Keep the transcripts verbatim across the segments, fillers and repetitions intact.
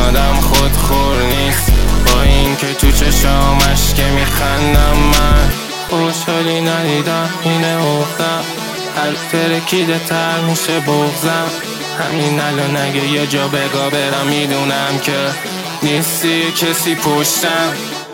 آدم خودخور نیست، با این که تو چشامش که میخندم من خوشحالی ندیدم اینه افتم، هر ترکیده تر میشه بغزم. همین الان اگه یه جا بگا برم میدونم که نیستی کسی پشتم.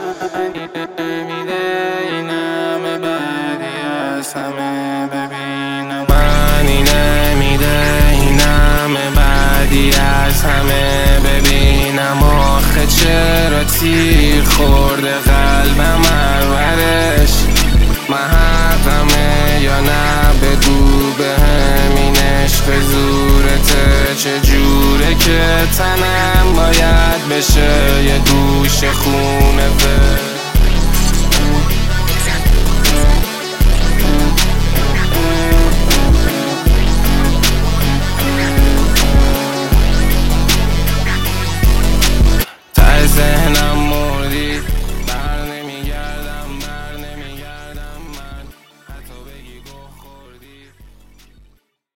معنی نمیده این همه بعدی از همه ببینم، آخه چرا تیر خورده قلبم پرورش، محقمه یا نه بگو به همین عشق زورته، چجوره که تنم باید بشه یه گوش خونه به